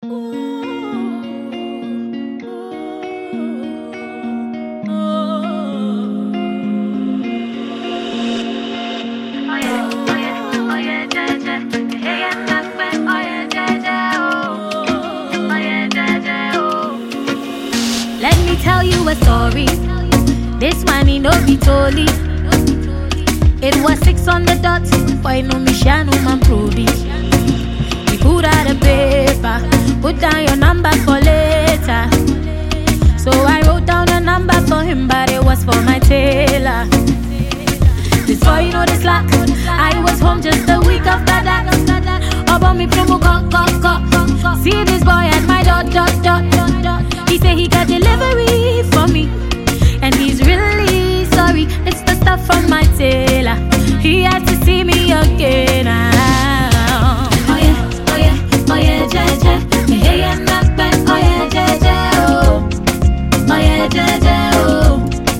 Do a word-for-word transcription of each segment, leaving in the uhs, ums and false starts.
Let me tell you a story. This one he no be totally. It was six on the dot. Why no me shine no man proby. We put out a paper, put down your number for later. So I wrote down a number for him, but it was for my tailor. This boy, you know the slack. I was home just a week after that. About me promo go go go. See this boy at my dot dot dot dot. He say he got delivery for me, and he's really sorry. It's the stuff from my tailor. He had to see me again. Ah. Oh yeah, oh yeah, oh yeah, Jeje. Me hey and that back. Oh yeah, Jeje. Oh, oh yeah, Jeje. Oh,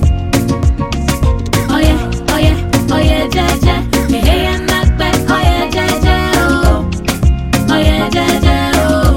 oh yeah, oh yeah, oh yeah, Jeje. Me hey and that back. Oh yeah, Jeje. Oh, oh yeah, Jeje. Oh.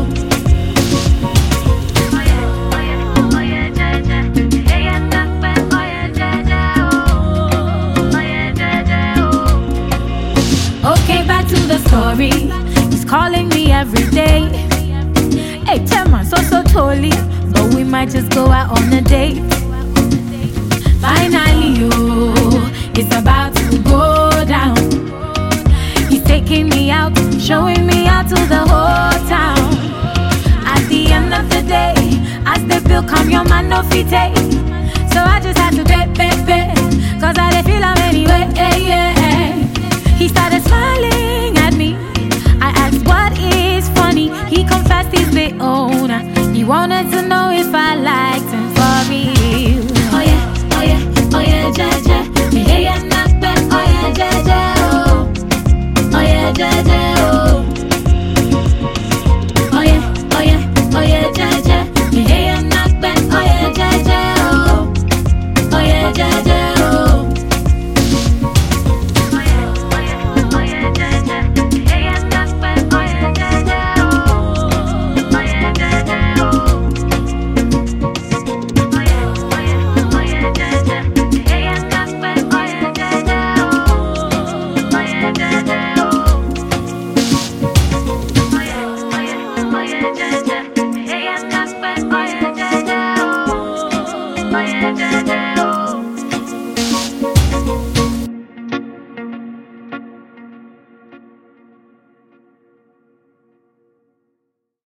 Okay, back to the story. He's calling me every day. Hey, ten months so so totally, but we might just go out on a date. Finally, oh, it's about to go down. He's taking me out, showing me out to the whole town. At the end of the day, as the bill come, your man no fit take. So I just had to pay, pay, pay, cause I didn't feel him anyway. Yeah, yeah. He started smiling at me. I asked what is funny. He confessed he's the owner. He wanted to know if I liked him for real. Oh yeah, oh yeah, oh yeah, Jeje. Me hey and that back. Oh yeah, Jeje. Oh, oh yeah, Jeje.